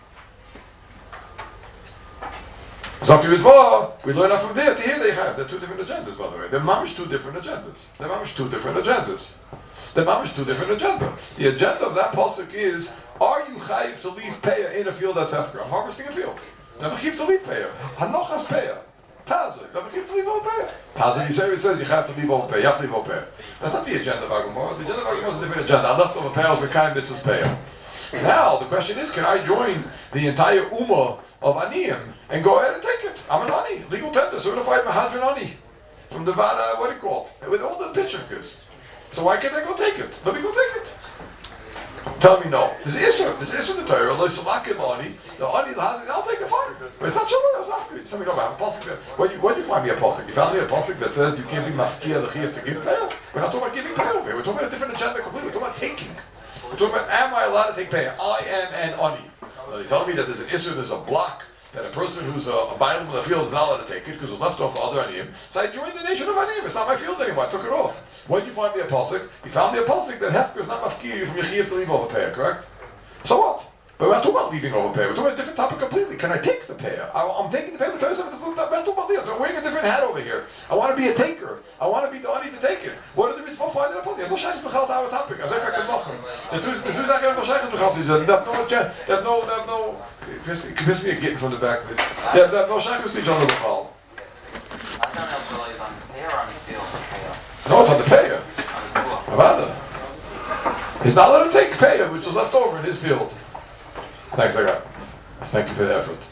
Zakti Ritva, we learn out from there to here they have. They're two different agendas, by the way. They're mamish two different agendas. They're mamish two different agendas. They're mamish two different agendas. The agenda of that pasuk is, are you chayiv to leave peah in a field that's after? I'm harvesting a field. I'm chayiv to leave peah. Hanochas peah. Pazah. I'm chayiv to leave over peah. Pazah, you say it says you have to leave over peah. You have to leave over peah. That's not the agenda of Agamor. The agenda of Agamor is a different agenda. I left over peah with kind mitzvahs peah. Now, the question is, can I join the entire ummah of aniyim and go ahead and take it? I'm an ani, legal tender, certified mahadran ani from the Vada, what do you call it? With all the pictures. So why can't I go take it? Let me go take it. Tell me no. There's Isser. There's Isser in the Torah. Lo Salaki Ani. The Ani Lahazin. I'll take the fire. But it's not Shalom. It's not good. Tell me no. I have a pasuk there. Where you, where you find me a pasuk? You found me a pasuk that says you can't be mafkia the chiyuv to give payah. We're not talking about giving payah over here. We're talking about a different agenda completely. We're talking about taking. We're talking about, am I allowed to take payah? I am an Ani. Well, they tell me that there's an Isser, there's a block, that a person who's a, a Bailam in the field is not allowed to take it because it was left off other Aniyim. So I joined the nation of Aniyim. It's not my field anymore. I took it off. When did you find me a pasuk? You found me a pasuk that Hefker is not mafkia you from your chiyuv to leave over payah, correct? So what? But we're not talking about leaving over payah. We're talking about a different topic completely. Can I take the payah? I'm taking the payah. We're talking about leave. I'm wearing a different hat over here. I want to be a taker. I want to be the Ani to take it. What are the mitzvah finding a pasuk? There's no shaykhs b'chal to our topic. As if I can knock him. The two is not going to shaykhs b'chal to do that. They have no, they have no, convince me a getting from the back of it. They have no shaykhs to each other b'chal. I don't know if Billy is on his payah or on his field. No, it's on the payah. Avada. He's not allowed to take payah, which was left over in his field. Thanks, I got. Thank you for the effort.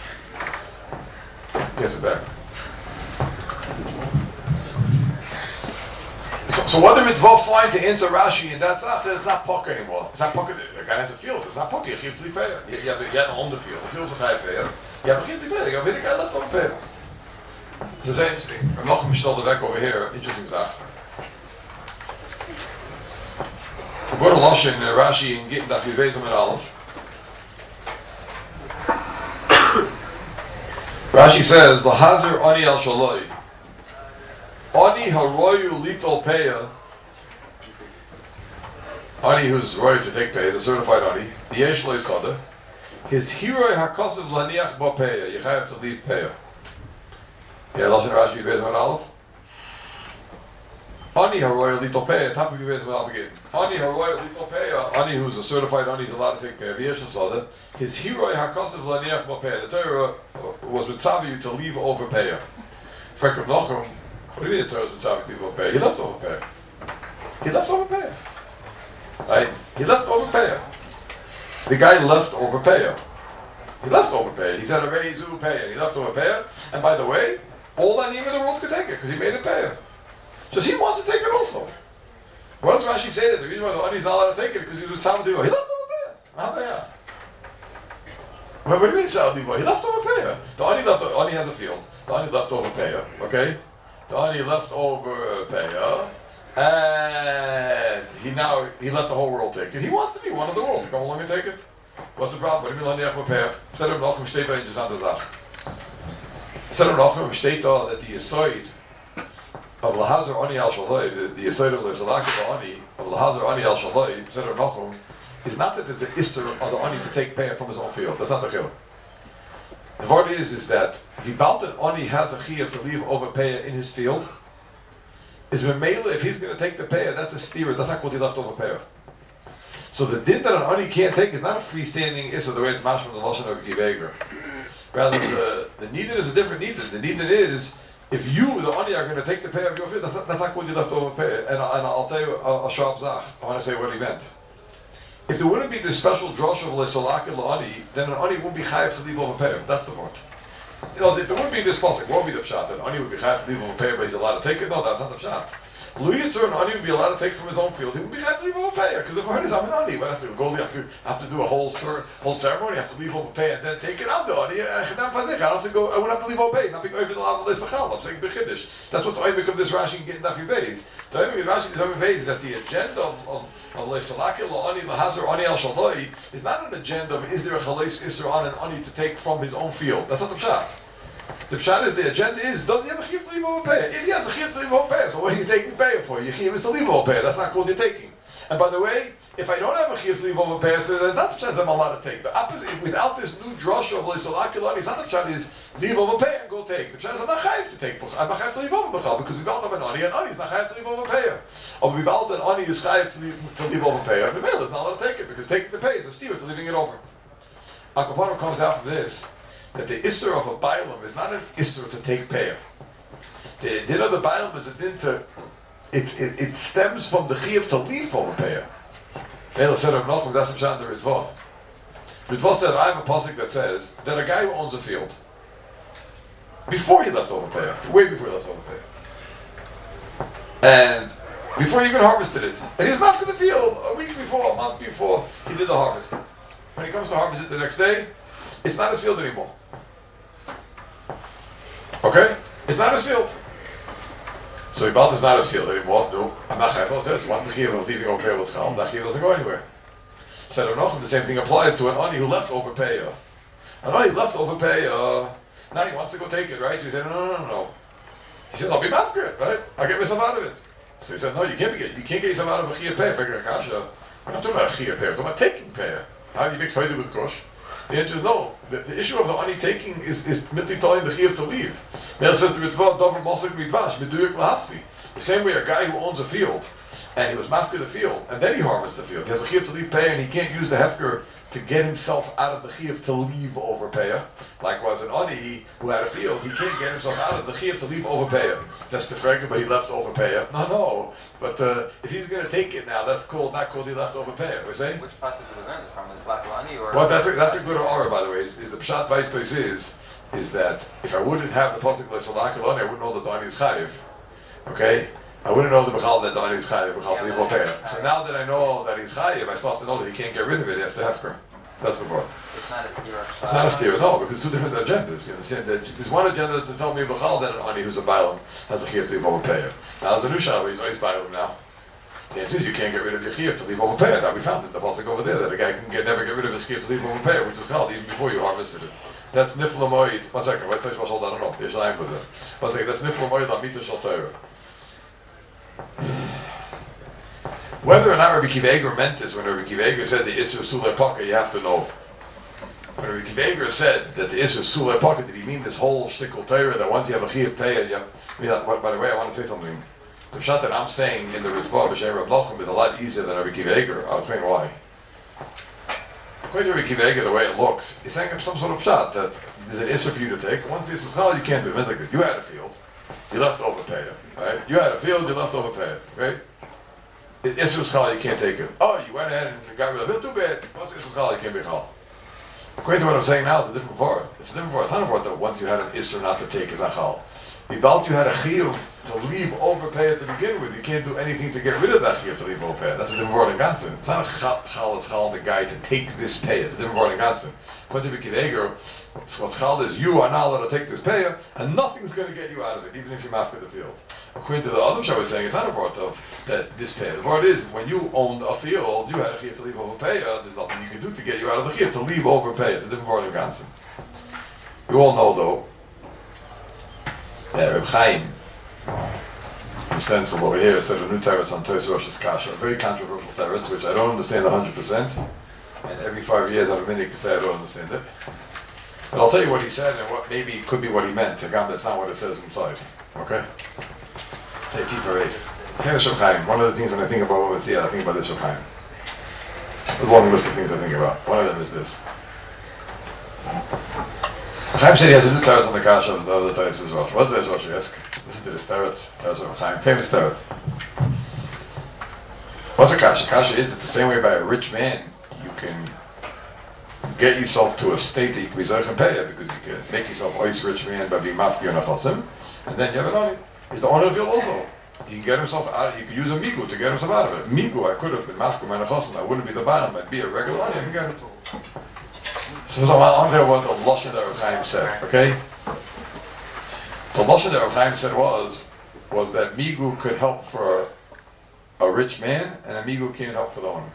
Yes, it back. So, so what did Mitzvah find to answer Rashi? And that's not, it's not poker anymore. It's not poker. The guy has a field. It's not poker. You have to pay. You, you have you have on the field. The field's a high pay. You have to pay. You have a guy left on pay. So it's interesting. I'm not going to start the back over here. Interesting stuff. We go to Lashon uh, Rashi and get Daf Yud and Aleph. Rashi says, "Lahazer ani al shaloi, ani haroyu litol peya." Ani who's roy to take pay is a certified ani. Yesh lo yisada. His hiroi hakasav laniach ba peya. You have to leave peya. Yeah, Lashon Rashi Yud and Aleph. Ani haroy litol peya. Top of Yud and Aleph again. Ani haroy litol peya. Ani who's a certified ani is allowed to take peya. Yesh lo yisada. His hiroi hakasav laniach ba peya. The Torah was mitzav you to leave over peya. Frek of Nochem, what do you mean the Torah was mitzav to leave over peya? He left over peya. He left over peya. Right? He left over peya. The guy left over peya. He left over peya. He said a reizu peya. He left over peya. And by the way, all that even in the world could take it because he made it peya. Just he wants to take it also. What does Rashi say that the reason why the Ani is not allowed to take it because he was mitzav to do it? He left over peya. Not peya. What do you mean Saudi boy? He left over payah. The Ani left. Ani has a field. The Ani left over payah. Okay. The Ani left over payah, and he now he let the whole world take it. He wants to be one of the world to come along and take it. What's the problem? What do you mean Laniach payah? Said him Nachum steht da in interessante Sache. Said him Nachum steht da that the Yisoid of Lahazer Ani al Shaloi, the the Yisoid of Lesalak Ani of Lahazer Ani al Shaloi, said him Nachum. It's not that there's an Isser on the Ani to take payah from his own field. That's not the chiluk. The word is, is that if he balt an Ani has a chiyuv to leave over payah in his field, is Memela, if he's going to take the payah, that's a steer. That's not what he left over payah. So the din that an Ani can't take is not a freestanding Isser the way it's mashma the Lashon of Giveger. Rather, the, the needed is a different needed. The needed is, if you, the Ani, are going to take the payah of your field, that's not, that's not what you left over payah. And, and I'll tell you a, a sharp zach. I want to say what he meant. If there wouldn't be this special drosh of Lesalak Ani, then an Ani wouldn't be chayav to leave over payah. That's the word. You know, if there wouldn't be this pasuk, what would be the pshat? An Ani would be chayav to leave over payah, but he's allowed to take it? No, that's not the pshat. Lu Yitzur and Ani would be allowed to take from his own field. He would be have to leave over pay because if it is I'm an Ani, but have to go, you have to have to do a whole cer- whole ceremony. You have to leave over pay and then take it out. I don't have to go. I wouldn't have to leave over pay. Not because over the level of Lechal. I'm saying Bechiddush. That's what's oimik of this Rashi getting Dafi Beis. The oimik of Rashi is Dafi Beis that the agenda of of of Leisalaki Lo Ani Lahazar Ani Al Shaloi is not an agenda of is there a Chalais Isser on an Ani to take from his own field. That's not the pshat. The pshat is the agenda is does he have a chiyuv to leave over pay? If he has a chiyuv to leave over pay, so what are you taking pay for? Your chiyuv is to leave over pay. That's not called you're taking. And by the way, if I don't have a chiyuv to leave over pay, so then that pshat I'm allowed to take. The opposite, without this new drasha of leisalakilani, it's not the pshat is leave over pay and go take. The pshat is I'm not chayiv to take. I'm not chayiv to leave over b'chal because we've all an ani and ani is not chayiv to leave over pay. Or we've all an ani is chayiv to leave to leave over pay. The male is not allowed to take it because taking the pay is a steer to leaving it over. Akapanim comes out from this that the isser of a bailam is not an isser to take payah. The din of the bailam is a din to, it, it, it stems from the chiyuv to leave over payah. Ela said of Malchum, that's the pshat of Ritva. Ritva said, I have a pasuk that says that a guy who owns a field, before he left over payah, way before he left over payah, and before he even harvested it, and he was mafka the field a week before, a month before he did the harvest. When he comes to harvest it the next day, it's not his field anymore. Okay? It's not his field. So Ibalt is not his field anymore. No, I'm not chayav. Once the chiyuv of leaving over payah was chal, that chiyuv doesn't go anywhere. Said Anochim, the same thing applies to an ani who left over payah. An ani left over payah. Now he wants to go take it, right? So he said, no, no, no, no. He said, I'll be mafkir, right? I'll get myself out of it. So he said, no, you can't be. You can't get yourself out of a chiyuv payah. Figure kasha. We're not talking about a chiyuv payah. We're talking about taking payah. How do you mix hoidu with kosh? The answer is no. The, the issue of the ani taking is is midli telling the chiyuv to leave. Mel says to mitzvah dover mosik midvash miduyuk lahafli. The same way a guy who owns a field and he was mafkir the field and then he harvests the field, he has a chiyuv to leave payah and he can't use the hefker to get himself out of the chiyuv to leave over payah. Likewise, an ani who had a field, he can't get himself out of the chiyuv to leave over payah. That's the fragment, but he left over payah. No, no. But uh, if he's going to take it now, that's called not called he left over payah. We're saying. Which passage did we learn it from? Is Lakalani or? Well, that's a, that's a good aura, by the way. Is, is the pshat vaistos is is that if I wouldn't have the pasuk like Lakalani, I wouldn't know that the ani is chayiv. Okay. I wouldn't know the b'chal that the ani is chayiv, b'chal to leave over payah. So now that I know that he's chayiv, I still have to know that he can't get rid of it after hefker. That's the part. It's not a steer. It's not a steer, no, because two different agendas. You understand? There's one agenda to tell me b'chal that an ani who's a bailam has a chiyuv to leave over payah. Now there's a new shabbos, he's always bailam now. The answer is you can't get rid of your chiyuv to leave over payah. That we found in the pasuk over there that a guy can get, never get rid of his chiyuv to leave over payah, which is called even before you harvested it. That's nifla moed. One second, wait, touch my shoulder. I don't know. Yeshayim was it. One second. That's nifla moed amita shel Torah. Whether or not Rabbi Kiva Eger meant this, when Rabbi Kiva Eger said the Isser Sulei Paka, you have to know. When Rabbi Kiva Eger said that the Isser Sulei Paka, did he mean this whole shtickle Torah that once you have a chiyuv payah, you have? I mean, by the way, I want to say something. The pshat that I'm saying in the Ritva b'Shem Reb Nachum is a lot easier than Rabbi Kiva Eger. I'll explain why. According to Rabbi Kiva Eger, the way it looks, he's saying some sort of pshat that there's an Isser for you to take. Once the Isser is chal, you can't do it. It's like this. You had a field, you left over payah, right? You had a field, you left over payah, right? Isser is chal, you can't take it. Oh, you went ahead and got rid of it. Too bad. Once Isser is chal, you can't be chal. According to what I'm saying now, it's a different word. It's a different word. It's not a word that once you had an Isser not to take is not chal. About you had a chiyuv to leave over payah to begin with. You can't do anything to get rid of that chiyuv to leave over payah. That's a different word in Gansen. It's not a chal, it's chal the guy to take this payah. It's a different word in Gansen. According to Rabbi Eger, what's chal is you are not allowed to take this payah, and nothing's going to get you out of it, even if you're mafka the field. According to the other show, was saying it's not a word of that this payah. The word is when you owned a field, you had a chiyuv to leave over payah. There's nothing you can do to get you out of the chiyuv to leave over payah. It's a different word in Gansen. You all know though that Reb Chaim, the stencil over here, instead of new teretz on Toys Rosh's Kasha, very controversial teretz, which I don't understand one hundred percent. And every five years I have a minute to say I don't understand it. But I'll tell you what he said and what maybe could be what he meant. Again, that's not what it says inside. Okay? Say T for eight. Famous Reb Chaim. One of the things when I think about what it's here, I think about this Reb Chaim. There's a long list of things I think about. One of them is this. Chaim said he has a new teretz on the Kasha of the other teretz is Rosh. What is Rosh? Yes. Listen to this teretz. Teretz of Chaim. Famous teretz. What's a Kasha? Kasha is that the same way by a rich man, you can get yourself to a state that you can be Zoch and Payah, because you can make yourself ois rich man by being mafki and achosim, and then you have an oni. He's the owner of the field also. he can get himself out. He could use a migu to get himself out of it. Migu, I could have been mafka menachosan. I wouldn't be the bottom. I'd be a regular ani. I can get it. So, so I'm there what the lashon that Reb Chaim said. Okay. The lashon that Reb Chaim said was was that migu could help for a, a rich man, and a migu can't help for the owner.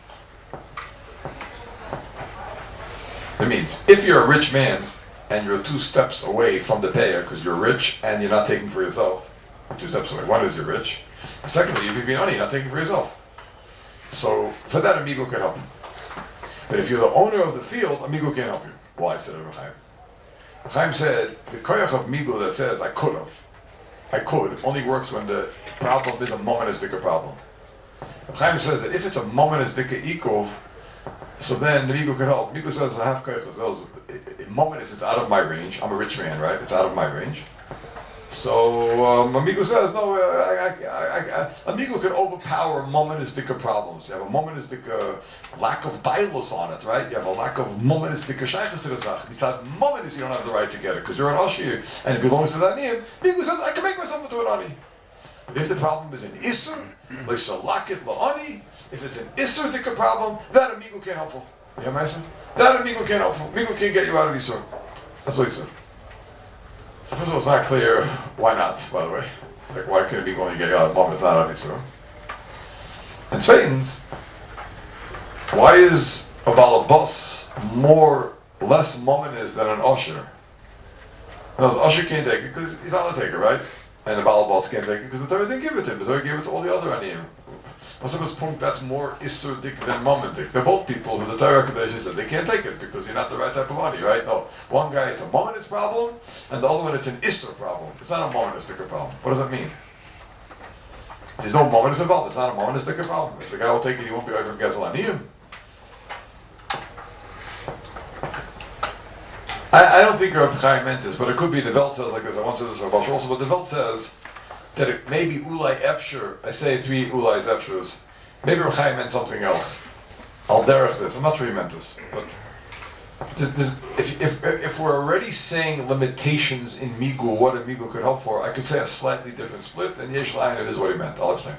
It means if you're a rich man and you're two steps away from the payer because you're rich and you're not taking for yourself, two steps away. One is you're rich. Secondly, if you're being money, you're not taking for yourself. So for that, amigo can help you. But if you're the owner of the field, amigo can't help you. Why? Said Reb Chaim. Reb Chaim said the koyach of amigo that says I could have, I could, only works when the problem is a momentous problem. Reb Chaim says that if it's a momentous ikov, so then the migu can help. Migu says, I have koyches. In moments, it's out of my range. I'm a rich man, right? It's out of my range. So um, Amigu says, no, I, I, I, I, Amigu can overpower momentistic problems. You have a momentistic uh, lack of bias on it, right? You have a lack of momentistic shaykhs to the zach. It's not momentis, you don't have the right to get it because you're an ashir and it belongs to that name. Amigu says, I can make myself into an ani. But if the problem is an isser, like salakit la'ani, if it's an isser dika problem, that amigo can't help you. You hear my son? That amigo can't help you. Amigo can't get you out of isser. That's what he said. So first of all, it's not clear why not, by the way. Like, why can amigo only get you out of mom? It's not out of isser. And Satan's, why is a balabas more, less mominous than an usher? No, the usher can't take it because he's not a taker, right? And the balabas can't take it because the Torah didn't give it to him. The Torah gave it to all the other aniyim. Masaba's point, that's more Isser Dik than Momendik. They're both people who the Torah Kadesh said they can't take it because you're not the right type of money, right? No. One guy, it's a Momentist problem, and the other one, it's an Isser problem. It's not a Momentistic problem. What does that mean? There's no Momentist involved. It's not a Momentistic problem. If the guy will take it, he won't be over Gezel Aniyim. I, I don't think Reb Chaim meant this, but it could be the Welt says like this. I want to do this Reb Asher also, but the Welt says that it may be Ulai Efsher. I say three Ulai's Efshers. Maybe Reb Chaim meant something else. I'll derech this. I'm not sure he meant this, but this, this, if, if if we're already saying limitations in Migu, what a Migu could help for, I could say a slightly different split, and Yesh Lain, it is what he meant. I'll explain.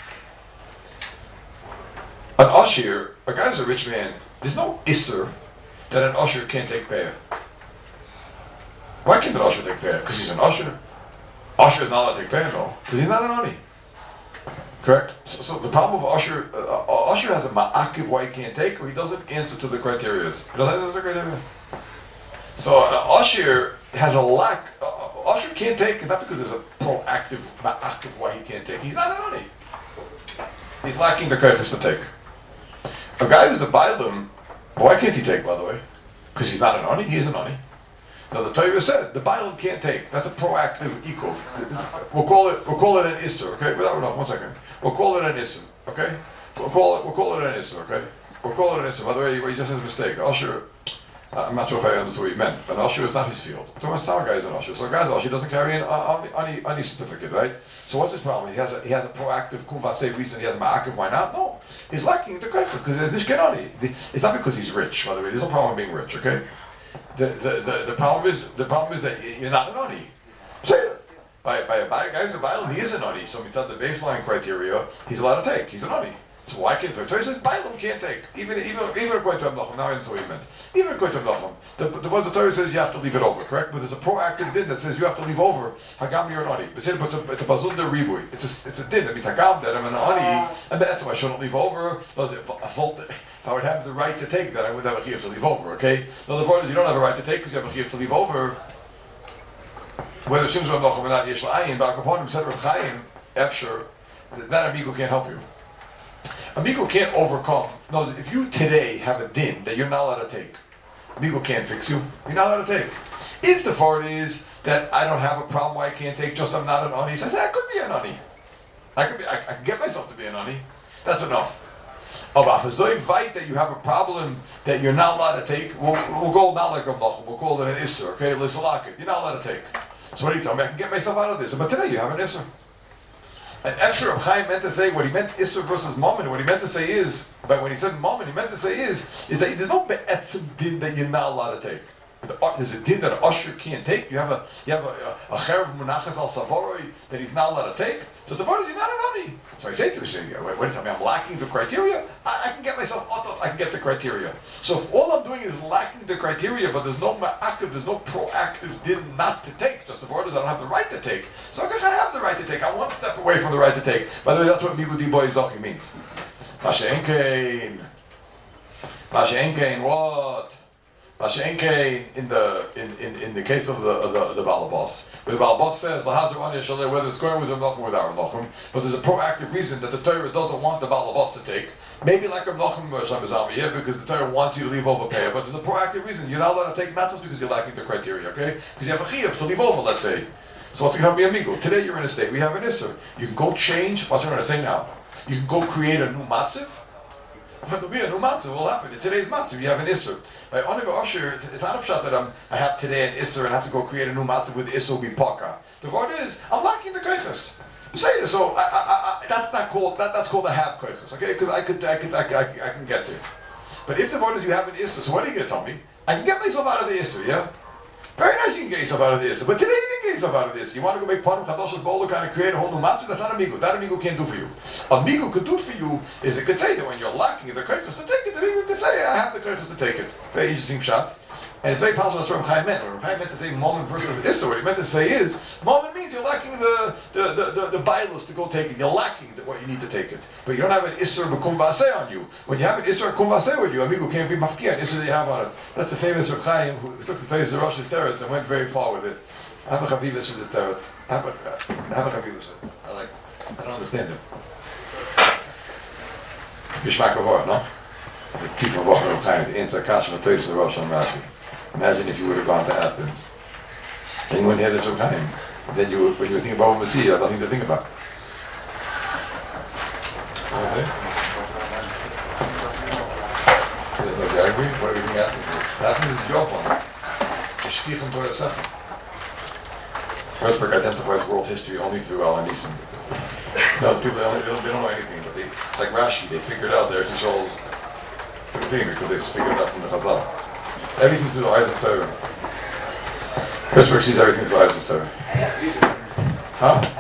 An Ashir, a guy who's a rich man, there's no Isser that an Ashir can't take payah. Why can't an Usher take payah? Because he's an Usher. Usher is not allowed to take payah, no. Because he's not an Ani. Correct? So, so the problem of Usher, uh, uh, Usher has a ma'akiv why he can't take, or he doesn't answer to the criteria. He doesn't answer to the criteria. So an uh, Usher has a lack, uh, Usher can't take, not because there's a proactive ma'akiv why he can't take. He's not an Ani. He's lacking the koyches to take. A guy who's the Bailim, why can't he take, by the way? Because he's not an Ani, he is an Ani. Now the Torah said the Bailam can't take. That's a proactive equal. We'll call it. We'll call it an isser. Okay. Without no, one second. We'll call it an isser. Okay. We'll call it. We'll call it an isser. Okay. We'll call it an isser. By the way, he just has a mistake. Usher. I'm not sure if I understood what he meant, but Usher is not his field. So much our guy is an Usher. So a guy's Usher doesn't carry an any any certificate, right? So what's his problem? He has a he has a proactive kumbase reason. He has a ma'akiv. Why not? No. He's lacking the koyches because there's nishkenani. It's not because he's rich. By the way, there's no problem being rich. Okay. The, the, the, the problem is the problem is that you're not an Ani. Say it. By, by, by a guy who's a Bailam, he is an Ani. So we thought the baseline criteria, he's allowed to take. He's an Ani. So why can't the Torah says Bailam can't take? Even even even according to Amlachim, now I understand what he meant. Even according to Amlachim, the, the ones the Torah says you have to leave it over, correct? But there's a proactive din that says you have to leave over. Hagam you're an Ani. But it's a it's a bazunda ribui. It's a it's a din that means Hagam that I'm an Ani, and that's why I shouldn't leave over. Does it a fault? If I would have the right to take that, I would have a chiyuv to leave over, okay? Now the point is you don't have a right to take because you have a chiyuv to leave over. Whether Shim's Rav Nachum or not, Yesh La'ayin, back upon him, said Rav Chaim, Efsher, that amigo can't help you. Amigo can't overcome. No, if you today have a din that you're not allowed to take, amigo can't fix you. You're not allowed to take. If the part is that I don't have a problem why I can't take, just I'm not an ani, he says, I could be an ani. I could be, I, I can get myself to be an ani. That's enough. Oh, but if it's fight that you have a problem that you're not allowed to take, we'll, we'll go not like a mlach, we'll call it an isser, okay? L'salakit. You're not allowed to take. So what do you tell me? I can get myself out of this. But today you have an isser. And Efsher Reb Chaim meant to say what he meant isser versus moment. What he meant to say is, but when he said moment, he meant to say is, is that there's no be'etzim din that you're not allowed to take. There's a din that an usher can't take. You have a you have a a, a cherev munachas al savoroi that he's not allowed to take. So the word is you're not an ani. So I say to him, wait, wait, tell me, I'm lacking the criteria. I, I can get myself auto. I can get the criteria. So if all I'm doing is lacking the criteria, but there's no ma'akiv, there's no proactive din not to take. Just the word is I don't have the right to take. So I have the right to take. I'm one step away from the right to take. By the way, that's what migudi boy zochi means. Masha enkein. Masha enkein what? Mashenke in the in, in, in the case of the of the, the Balabas, where the Balabas says whether it's going with Rav Nachum or without Rav Nachum, but there's a proactive reason that the Torah doesn't want the Balabas to take. Maybe like Rav Nachum or Sham yeah, because the Torah wants you to leave over pay, but there's a proactive reason you're not allowed to take, not just because you're lacking the criteria, okay? Because you have a chiyuv to leave over, let's say. So what's going to be amigo? Today you're in a state. We have an issur. You can go change. What's I'm going to say now? You can go create a new matziv. There'll be a new matziv. Will happen in today's matziv. You have an issur. By Oniva Usher, it's not a pshat that I'm, I have today an Isser and have to go create a new matzav with Isser Bipaka. The word is, I'm lacking the koiches. Say this, so I, I, I, that's not called, that, that's called a have koiches, okay? Because I could, I could, I, I, I can get there. But if the word is you have an Isser, so what are you going to tell me? I can get myself out of the Isser, yeah? Very nice you can get yourself out of the Isser, but today you didn't get yourself out of this. You want to go make Panim Chadosh's Bolo kind of create a whole new matzav? That's not amigo. That amigo can't do for you. Amigo could do for you is it could say that when you're lacking the koiches to take it, the amigo could say, I have the koiches to take it. Very interesting shot. And it's very possible that's what Reb Chaim meant. What Reb Chaim meant to say moment versus Issa, what he meant to say is, moment means you're lacking the the the, the, the bilos to go take it. You're lacking the, what you need to take it. But you don't have an Issa b'kum v'aseh on you. When you have an Issa b'kum v'aseh with you, amigo can't be mafkia, an Issa that you have on it. That's the famous Reb Chaim who took the Teiz Rosh's teretz and went very far with it. Have a chavivus with this teretz. Have a, uh, have a chavivus with it. I like I don't understand it. It's Geshmak Avor, no? The chief of Reb Chaim, the answer Kasha of Teiz Rosh on Rashi. Imagine if you would have gone to Athens and you wouldn't have this Reb Chaim. Then you, when you were thinking about Messiah, you have nothing to think about. Okay. There's no Jagri. What do you think Athens is? Athens is Jopan. Shkichim Torah Sechem. Herzberg identifies world history only through Al Anisim. No, people they don't, they don't, they don't know anything, but they, like Rashi, they figured out their Yisrael's thing because they figured it out from the Chazal. Everything through the eyes of Torah. Herzberg sees everything through the eyes of Torah. Huh?